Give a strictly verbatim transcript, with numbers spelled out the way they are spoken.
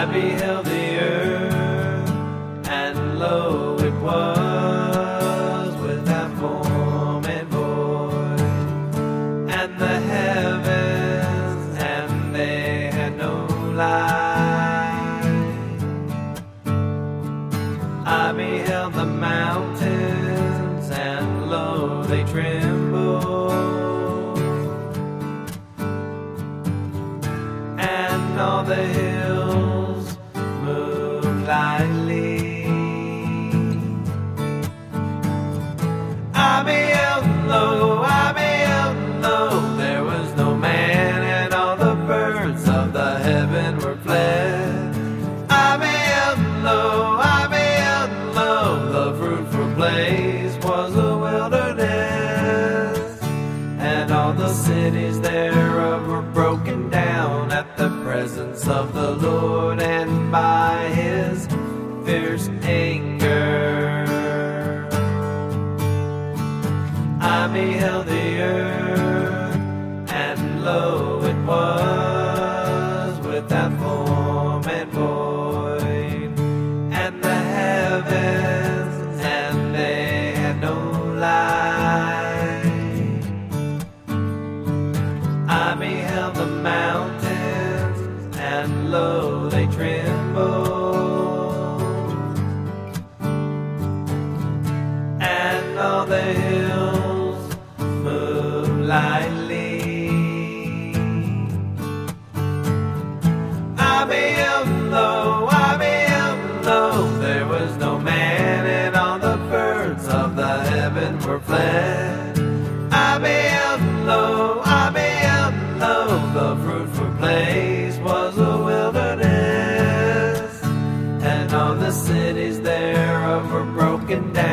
I beheld the earth, and lo, it was without form and void, and the heavens, and they had no light. I beheld the mountains, and lo, they trembled, and all the hills moved lightly. I beheld, lo, I beheld, lo, there was no man, and all the birds of the heaven were fled. I beheld, lo, I beheld, lo, the fruitful place was a wilderness, and all the cities thereof were broken down at the presence of the Lord, and by his fierce anger. I beheld the earth, and lo, it was without form and void, and the heavens, and they had no light. I beheld the mountains, and lo, they trembled, and all the hills moved lightly. I beheld, lo, I beheld, lo, there was no man, and all the birds of the heaven were fled. I beheld, lo, I beheld, lo, the fruitful place was a wilderness, and all the cities thereof were broken down